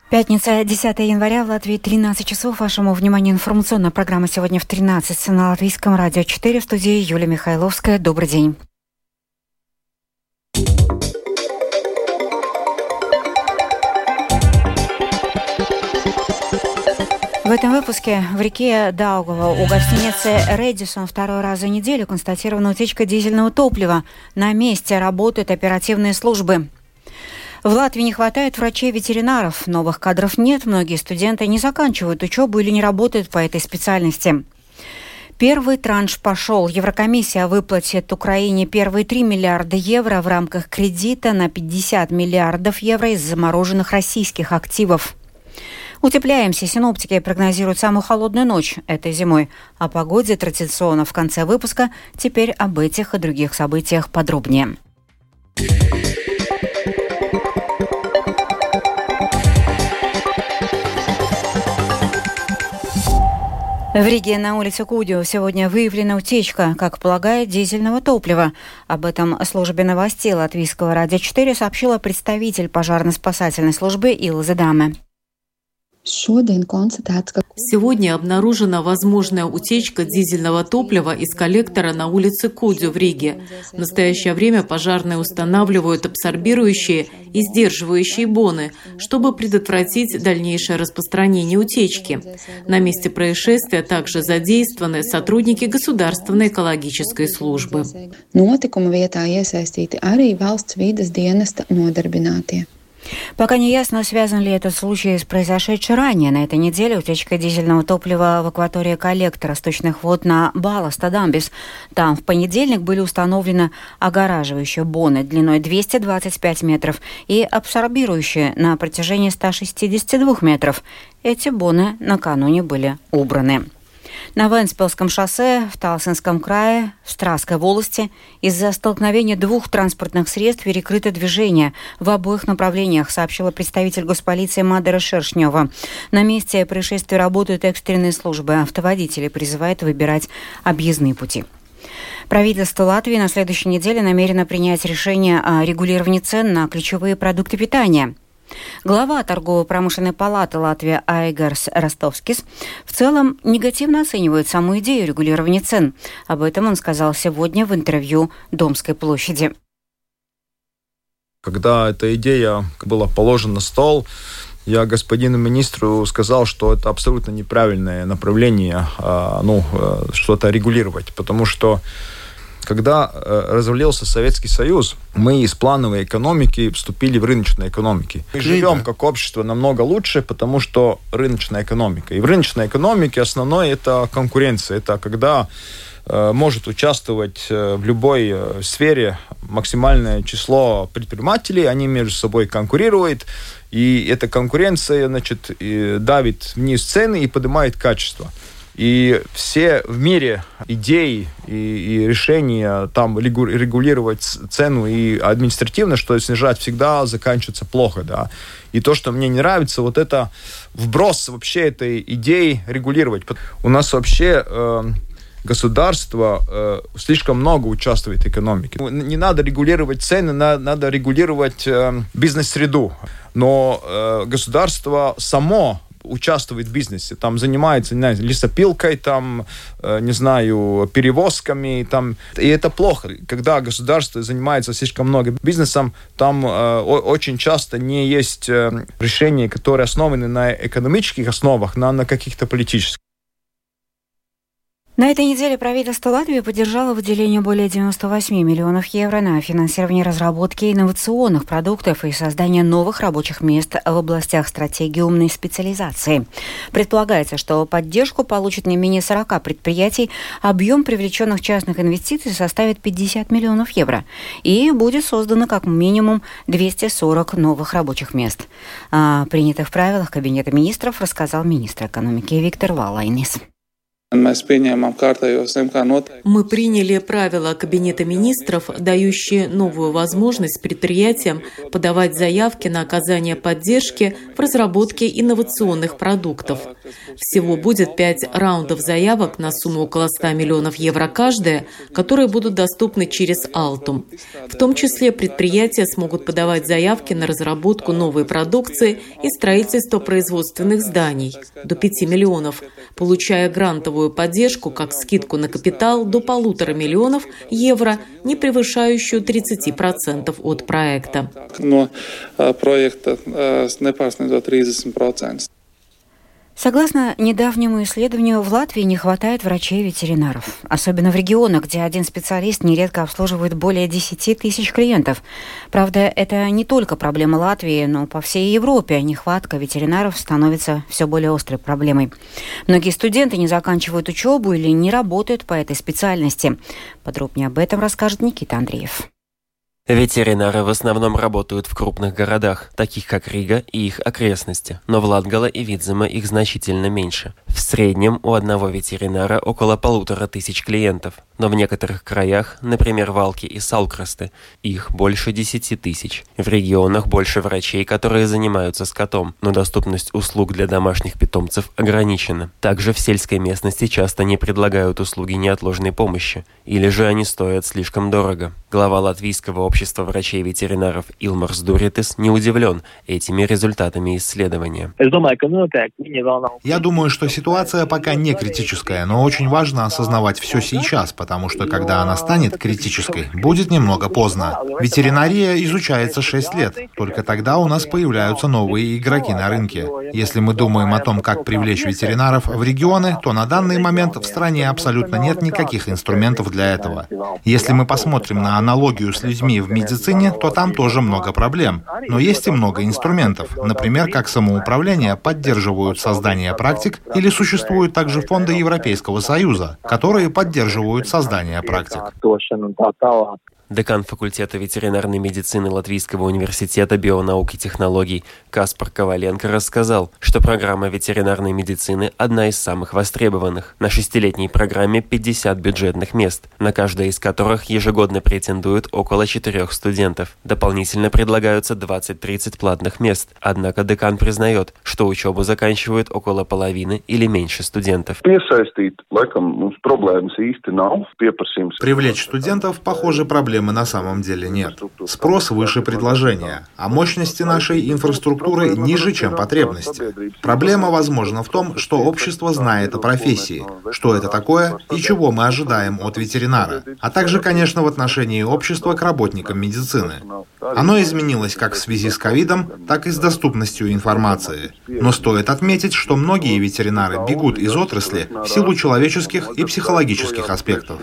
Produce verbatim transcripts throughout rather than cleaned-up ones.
Пятница, десятое января, в Латвии тринадцать часов. Вашему вниманию информационная программа сегодня в тринадцать на Латвийском радио четыре. В студии Юлия Михайловская. Добрый день. В этом выпуске в реке Даугава у гостиницы «Редисон» второй раз за неделю констатирована утечка дизельного топлива. На месте работают оперативные службы. В Латвии не хватает врачей-ветеринаров, новых кадров нет, многие студенты не заканчивают учебу или не работают по этой специальности. Первый транш пошел. Еврокомиссия выплатит Украине первые три миллиарда евро в рамках кредита на пятьдесят миллиардов евро из замороженных российских активов. Утепляемся. Синоптики прогнозируют самую холодную ночь этой зимой. О погоде традиционно в конце выпуска. Теперь об этих и других событиях подробнее. В Риге на улице Кудио сегодня выявлена утечка, как полагает, дизельного топлива. Об этом службе новостей Латвийского радио четыре сообщила представитель пожарно-спасательной службы Илза Даме. Сегодня обнаружена возможная утечка дизельного топлива из коллектора на улице Кудио в Риге. В настоящее время пожарные устанавливают абсорбирующие и сдерживающие боны, чтобы предотвратить дальнейшее распространение утечки. На месте происшествия также задействованы сотрудники Государственной экологической службы. Пока не ясно, связан ли этот случай с произошедшей ранее на этой неделе утечкой дизельного топлива в акватории коллектора сточных вод на Баласта-Дамбис. Там в понедельник были установлены огораживающие боны длиной двести двадцать пять метров и абсорбирующие на протяжении ста шестидесяти двух метров. Эти боны накануне были убраны. На Вентспилском шоссе в Талсинском крае, в Стравской волости, из-за столкновения двух транспортных средств перекрыто движение в обоих направлениях, сообщила представитель госполиции Мадера Шершнева. На месте происшествия работают экстренные службы. Автоводители призывают выбирать объездные пути. Правительство Латвии на следующей неделе намерено принять решение о регулировании цен на ключевые продукты питания. Глава торгово-промышленной палаты Латвии Айгарс Ростовскис в целом негативно оценивает саму идею регулирования цен. Об этом он сказал сегодня в интервью Домской площади. Когда эта идея была положена на стол, я господину министру сказал, что это абсолютно неправильное направление, ну, что-то регулировать, потому что когда э, развалился Советский Союз, мы из плановой экономики вступили в рыночную экономику. Мы живем как общество намного лучше, потому что рыночная экономика. И в рыночной экономике основное это конкуренция. Это когда э, может участвовать э, в любой э, сфере максимальное число предпринимателей, они между собой конкурируют, и эта конкуренция, значит, и давит вниз цены и поднимает качество. И все в мире идеи и, и решения там регулировать цену и административно, что снижать всегда заканчивается плохо, да. И то, что мне не нравится, вот это вброс вообще этой идеи регулировать. У нас вообще э, государство э, слишком много участвует в экономике. Не надо регулировать цены, на, надо регулировать э, бизнес-среду. Но э, государство само участвует в бизнесе, там занимается, не знаю, лесопилкой, там, э, не знаю, перевозками, там, и это плохо. Когда государство занимается слишком много бизнесом, там э, очень часто не есть э, решения, которые основаны на экономических основах, на, на каких-то политических. На этой неделе правительство Латвии поддержало выделение более девяносто восемь миллионов евро на финансирование разработки инновационных продуктов и создание новых рабочих мест в областях стратегии умной специализации. Предполагается, что поддержку получит не менее сорок предприятий, объем привлеченных частных инвестиций составит пятьдесят миллионов евро и будет создано как минимум двести сорок новых рабочих мест. О принятых правилах Кабинета министров рассказал министр экономики Виктор Валайнис. Мы приняли правила Кабинета министров, дающие новую возможность предприятиям подавать заявки на оказание поддержки в разработке инновационных продуктов. Всего будет пять раундов заявок на сумму около ста миллионов евро каждая, которые будут доступны через Алтум. В том числе предприятия смогут подавать заявки на разработку новой продукции и строительство производственных зданий до пяти миллионов, получая грантовую поддержку, как скидку на капитал до полутора миллионов евро, не превышающую тридцать процентов от проекта. Но проекта не pārsniedzot тридцать процентов. Согласно недавнему исследованию, в Латвии не хватает врачей-ветеринаров. Особенно в регионах, где один специалист нередко обслуживает более десяти тысяч клиентов. Правда, это не только проблема Латвии, но по всей Европе нехватка ветеринаров становится все более острой проблемой. Многие студенты не заканчивают учебу или не работают по этой специальности. Подробнее об этом расскажет Никита Андреев. Ветеринары в основном работают в крупных городах, таких как Рига и их окрестности, но в Латгала и Видземе их значительно меньше. В среднем у одного ветеринара около полутора тысяч клиентов, но в некоторых краях, например, Валки и Салкрасты, их больше десяти тысяч. В регионах больше врачей, которые занимаются скотом, но доступность услуг для домашних питомцев ограничена. Также в сельской местности часто не предлагают услуги неотложной помощи, или же они стоят слишком дорого. Глава латвийского общества врачей-ветеринаров Илмарс Дуритис не удивлен этими результатами исследования. Я думаю, что ситуация пока не критическая, но очень важно осознавать все сейчас, потому что когда она станет критической, будет немного поздно. Ветеринария изучается шесть лет. Только тогда у нас появляются новые игроки на рынке. Если мы думаем о том, как привлечь ветеринаров в регионы, то на данный момент в стране абсолютно нет никаких инструментов для этого. Если мы посмотрим на аналогию с людьми в медицине, то там тоже много проблем. Но есть и много инструментов. Например, как самоуправление поддерживают создание практик, или существуют также фонды Европейского Союза, которые поддерживают создание практик. Декан факультета ветеринарной медицины Латвийского университета бионаук и технологий Каспар Коваленко рассказал, что программа ветеринарной медицины одна из самых востребованных. На шестилетней программе пятьдесят бюджетных мест, на каждое из которых ежегодно претендуют около четырех студентов. Дополнительно предлагаются двадцать-тридцать платных мест, однако декан признает, что учебу заканчивают около половины или меньше студентов. Привлечь студентов, похоже, проблем на самом деле нет. Спрос выше предложения, а мощности нашей инфраструктуры ниже, чем потребности. Проблема, возможно, в том, что общество знает о профессии, что это такое и чего мы ожидаем от ветеринара, а также, конечно, в отношении общества к работникам медицины. Оно изменилось как в связи с ковидом, так и с доступностью информации. Но стоит отметить, что многие ветеринары бегут из отрасли в силу человеческих и психологических аспектов.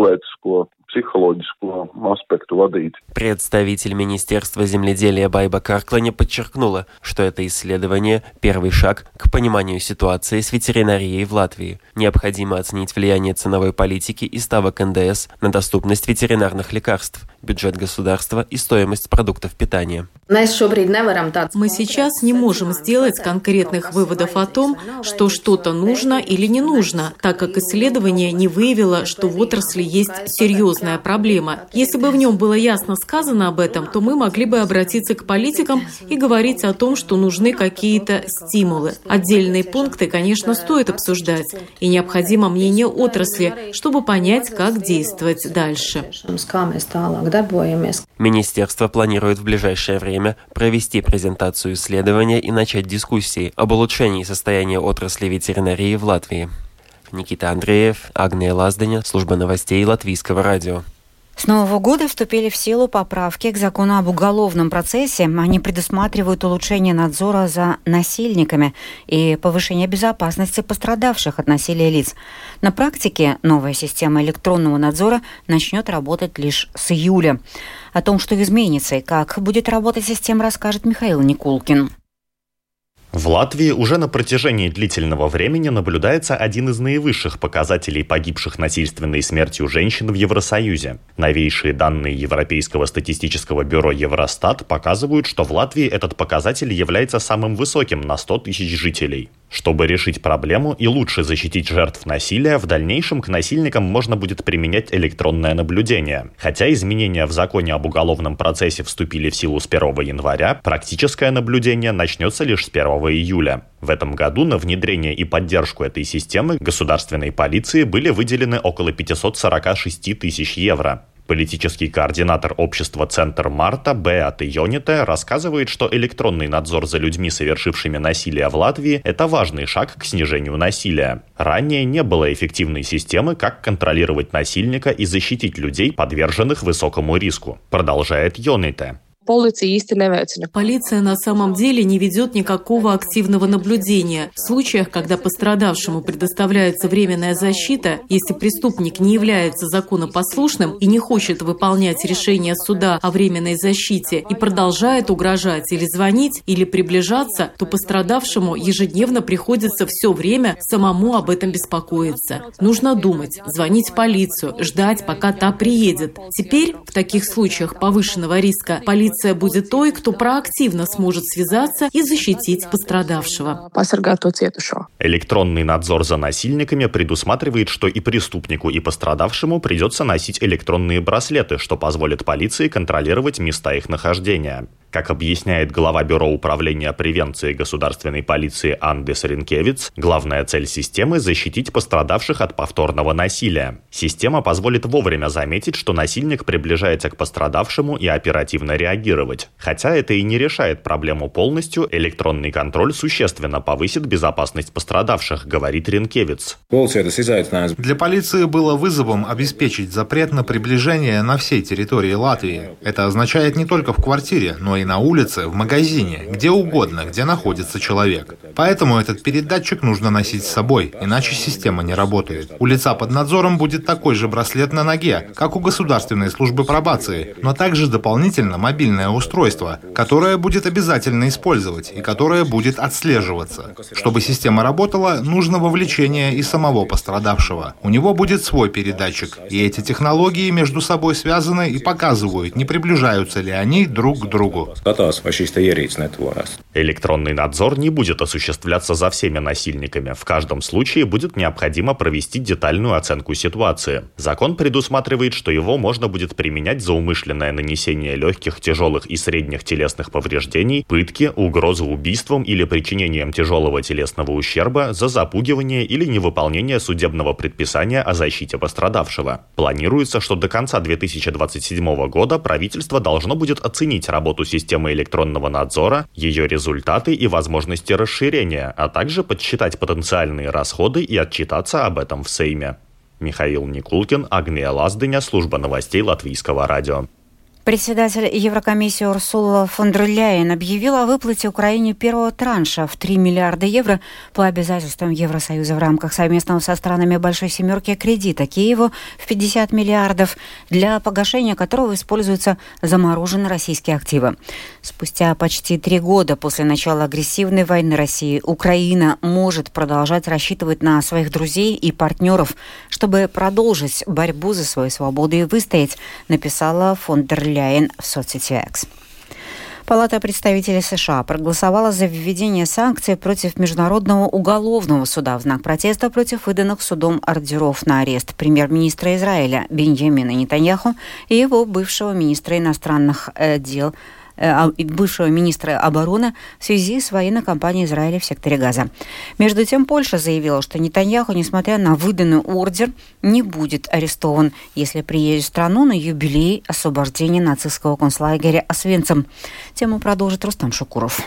Представитель Министерства земледелия Байба Карклане подчеркнула, что это исследование – первый шаг к пониманию ситуации с ветеринарией в Латвии. Необходимо оценить влияние ценовой политики и ставок эн дэ эс на доступность ветеринарных лекарств, бюджет государства и стоимость продуктов питания. Мы сейчас не можем сделать конкретных выводов о том, что что-то нужно или не нужно, так как исследование не выявило, что в отрасли есть серьезная проблема. Если бы в нем было ясно сказано об этом, то мы могли бы обратиться к политикам и говорить о том, что нужны какие-то стимулы. Отдельные пункты, конечно, стоит обсуждать, и необходимо мнение отрасли, чтобы понять, как действовать дальше. Министерство планирует в ближайшее время провести презентацию исследования и начать дискуссии об улучшении состояния отрасли ветеринарии в Латвии. Никита Андреев, Агния Лазданя, служба новостей Латвийского радио. С нового года вступили в силу поправки к закону об уголовном процессе. Они предусматривают улучшение надзора за насильниками и повышение безопасности пострадавших от насилия лиц. На практике новая система электронного надзора начнет работать лишь с июля. О том, что изменится и как будет работать система, расскажет Михаил Никулкин. В Латвии уже на протяжении длительного времени наблюдается один из наивысших показателей погибших насильственной смертью женщин в Евросоюзе. Новейшие данные Европейского статистического бюро Евростат показывают, что в Латвии этот показатель является самым высоким на сто тысяч жителей. Чтобы решить проблему и лучше защитить жертв насилия, в дальнейшем к насильникам можно будет применять электронное наблюдение. Хотя изменения в законе об уголовном процессе вступили в силу с первого января, практическое наблюдение начнется лишь с первого июля. В этом году на внедрение и поддержку этой системы государственной полиции были выделены около пятьсот сорок шесть тысяч евро. Политический координатор общества «Центр Марта» Беата Йоните рассказывает, что электронный надзор за людьми, совершившими насилие в Латвии, это важный шаг к снижению насилия. Ранее не было эффективной системы, как контролировать насильника и защитить людей, подверженных высокому риску, продолжает Йоните. Полиция на самом деле не ведет никакого активного наблюдения. В случаях, когда пострадавшему предоставляется временная защита, если преступник не является законопослушным и не хочет выполнять решение суда о временной защите и продолжает угрожать или звонить, или приближаться, то пострадавшему ежедневно приходится все время самому об этом беспокоиться. Нужно думать, звонить в полицию, ждать, пока та приедет. Теперь, в таких случаях повышенного риска, полиция будет той, кто проактивно сможет связаться и защитить пострадавшего. Электронный надзор за насильниками предусматривает, что и преступнику, и пострадавшему придется носить электронные браслеты, что позволит полиции контролировать места их нахождения. Как объясняет глава Бюро управления превенции государственной полиции Андес Ринкевиц, главная цель системы – защитить пострадавших от повторного насилия. Система позволит вовремя заметить, что насильник приближается к пострадавшему и оперативно реагировать. Хотя это и не решает проблему полностью, электронный контроль существенно повысит безопасность пострадавших, говорит Ринкевиц. Для полиции было вызовом обеспечить запрет на приближение на всей территории Латвии. Это означает не только в квартире, но и на улице, в магазине, где угодно, где находится человек. Поэтому этот передатчик нужно носить с собой, иначе система не работает. У лица под надзором будет такой же браслет на ноге, как у государственной службы пробации, но также дополнительно мобильное устройство, которое будет обязательно использовать и которое будет отслеживаться. Чтобы система работала, нужно вовлечение и самого пострадавшего. У него будет свой передатчик, и эти технологии между собой связаны и показывают, не приближаются ли они друг к другу. Электронный надзор не будет осуществляться за всеми насильниками. В каждом случае будет необходимо провести детальную оценку ситуации. Закон предусматривает, что его можно будет применять за умышленное нанесение легких, тяжелых и средних телесных повреждений, пытки, угрозу убийством или причинением тяжелого телесного ущерба, за запугивание или невыполнение судебного предписания о защите пострадавшего. Планируется, что до конца две тысячи двадцать седьмого года правительство должно будет оценить работу системы системы электронного надзора, ее результаты и возможности расширения, а также подсчитать потенциальные расходы и отчитаться об этом в Сейме. Михаил Никулкин, Агния Лаздыня, служба новостей Латвийского радио. Председатель Еврокомиссии Урсула фон дер Ляйен объявила о выплате Украине первого транша в три миллиарда евро по обязательствам Евросоюза в рамках совместного со странами Большой Семерки кредита Киеву в пятьдесят миллиардов, для погашения которого используются замороженные российские активы. Спустя почти три года после начала агрессивной войны России Украина может продолжать рассчитывать на своих друзей и партнеров, чтобы продолжить борьбу за свою свободу и выстоять, написала фон дер Ляйен в соцсети X. Палата представителей США проголосовала за введение санкций против Международного уголовного суда в знак протеста против выданных судом ордеров на арест премьер-министра Израиля Биньямина Нетаньяху и его бывшего министра иностранных дел бывшего министра обороны в связи с военной кампанией Израиля в секторе Газа. Между тем, Польша заявила, что Нетаньяху, несмотря на выданный ордер, не будет арестован, если приедет в страну на юбилей освобождения нацистского концлагеря Освенцим. Тему продолжит Рустам Шукуров.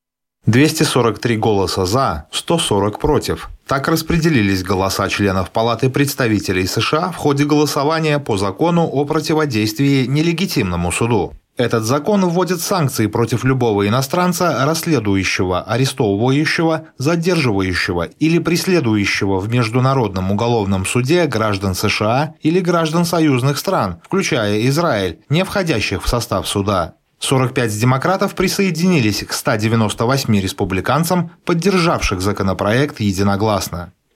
двести сорок три голоса «за», сто сорок «против». Так распределились голоса членов Палаты представителей США в ходе голосования по закону о противодействии нелегитимному суду. Этот закон вводит санкции против любого иностранца, расследующего, арестовывающего, задерживающего или преследующего в Международном уголовном суде граждан США или граждан союзных стран, включая Израиль, не входящих в состав суда. сорок пять демократов присоединились к ста девяноста восьми республиканцам, поддержавших законопроект единогласно.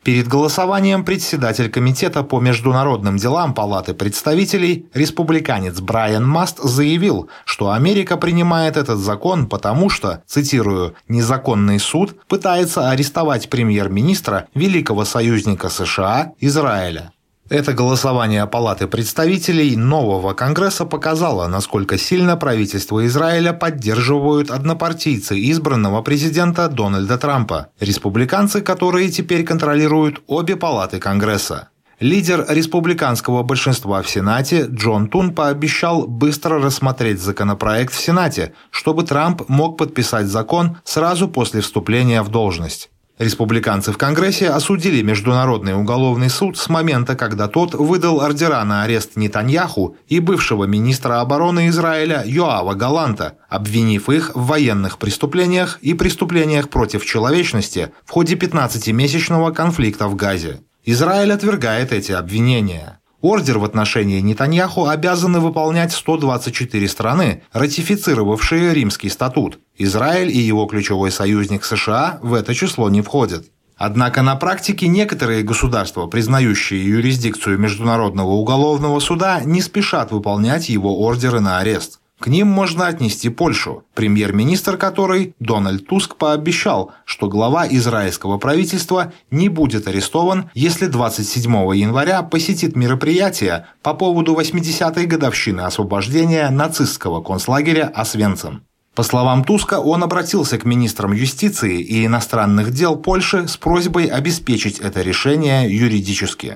Перед голосованием председатель комитета по международным делам Палаты представителей, республиканец Брайан Маст, заявил, что Америка принимает этот закон потому что, цитирую, «незаконный суд пытается арестовать премьер-министра великого союзника США Израиля». Это голосование Палаты представителей нового Конгресса показало, насколько сильно правительство Израиля поддерживают однопартийцы избранного президента Дональда Трампа, республиканцы, которые теперь контролируют обе палаты Конгресса. Лидер республиканского большинства в Сенате Джон Тун пообещал быстро рассмотреть законопроект в Сенате, чтобы Трамп мог подписать закон сразу после вступления в должность. Республиканцы в Конгрессе осудили Международный уголовный суд с момента, когда тот выдал ордера на арест Нетаньяху и бывшего министра обороны Израиля Йоава Галанта, обвинив их в военных преступлениях и преступлениях против человечности в ходе пятнадцатимесячного конфликта в Газе. Израиль отвергает эти обвинения. Ордер в отношении Нетаньяху обязаны выполнять сто двадцать четыре страны, ратифицировавшие Римский статут. Израиль и его ключевой союзник США в это число не входят. Однако на практике некоторые государства, признающие юрисдикцию Международного уголовного суда, не спешат выполнять его ордеры на арест. К ним можно отнести Польшу, премьер-министр которой, Дональд Туск, пообещал, что глава израильского правительства не будет арестован, если двадцать седьмого января посетит мероприятие по поводу восьмидесятой годовщины освобождения нацистского концлагеря Освенцим. По словам Туска, он обратился к министрам юстиции и иностранных дел Польши с просьбой обеспечить это решение юридически.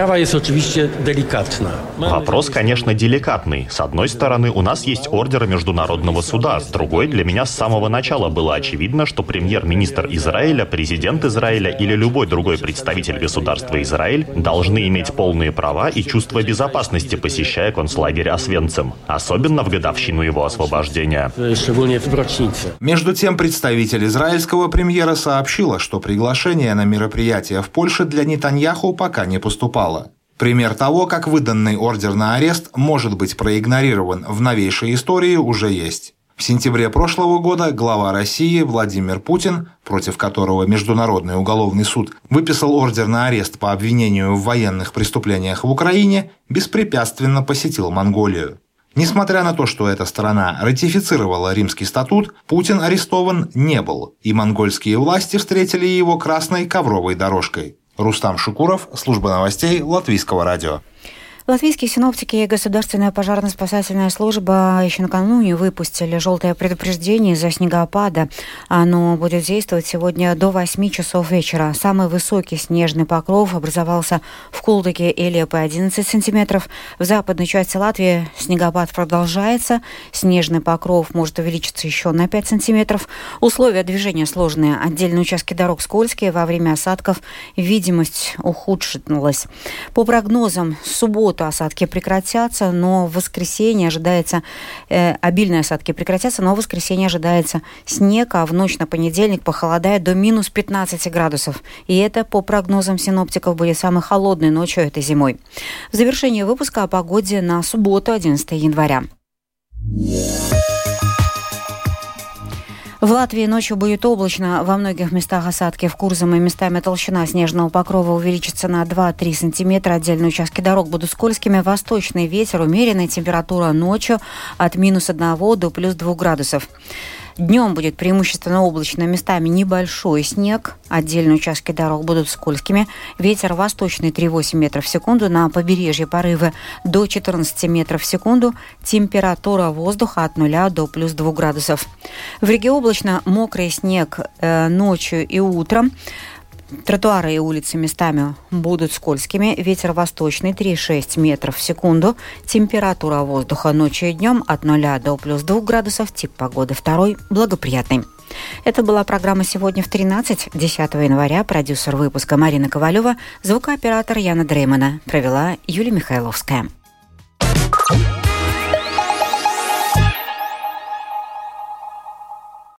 Вопрос, конечно, деликатный. С одной стороны, у нас есть ордер Международного суда. С другой, для меня с самого начала было очевидно, что премьер-министр Израиля, президент Израиля или любой другой представитель государства Израиль должны иметь полные права и чувство безопасности, посещая концлагерь Освенцим, особенно в годовщину его освобождения. Между тем, представитель израильского премьера сообщила, что приглашение на мероприятие в Польше для Нетаньяху пока не поступало. Пример того, как выданный ордер на арест может быть проигнорирован в новейшей истории, уже есть. В сентябре прошлого года глава России Владимир Путин, против которого Международный уголовный суд выписал ордер на арест по обвинению в военных преступлениях в Украине, беспрепятственно посетил Монголию. Несмотря на то, что эта страна ратифицировала Римский статут, Путин арестован не был, и монгольские власти встретили его красной ковровой дорожкой. Рустам Шукуров, служба новостей Латвийского радио. Латвийские синоптики и Государственная пожарно-спасательная служба еще накануне выпустили желтое предупреждение из-за снегопада. Оно будет действовать сегодня до восьми часов вечера. Самый высокий снежный покров образовался в Кулдыке и Лепе одиннадцать сантиметров. В западной части Латвии снегопад продолжается. Снежный покров может увеличиться еще на пять сантиметров. Условия движения сложные. Отдельные участки дорог скользкие. Во время осадков видимость ухудшилась. По прогнозам, в субботу осадки прекратятся, но в воскресенье ожидается э, обильные осадки прекратятся, но в воскресенье ожидается снег, а в ночь на понедельник похолодает до минус пятнадцати градусов. И это, по прогнозам синоптиков, будет самой холодной ночью этой зимой. В завершении выпуска о погоде на субботу, одиннадцатого января. В Латвии ночью будет облачно, во многих местах осадки в Курзам и местами толщина снежного покрова увеличится на два-три сантиметра. Отдельные участки дорог будут скользкими. Восточный ветер умеренный, температура ночью от минус одного до плюс двух градусов. Днем будет преимущественно облачно, местами небольшой снег. Отдельные участки дорог будут скользкими. Ветер восточный три-восемь метров в секунду. На побережье порывы до четырнадцати метров в секунду. Температура воздуха от нуля до плюс двух градусов. В Риге облачно, мокрый снег э, ночью и утром. Тротуары и улицы местами будут скользкими. Ветер восточный три-шесть метров в секунду. Температура воздуха ночью и днем от нуля до плюс двух градусов. Тип погоды второй благоприятный. Это была программа «Сегодня в тринадцать», десятого января. Продюсер выпуска Марина Ковалева, звукооператор Яна Дреймана. Провела Юлия Михайловская.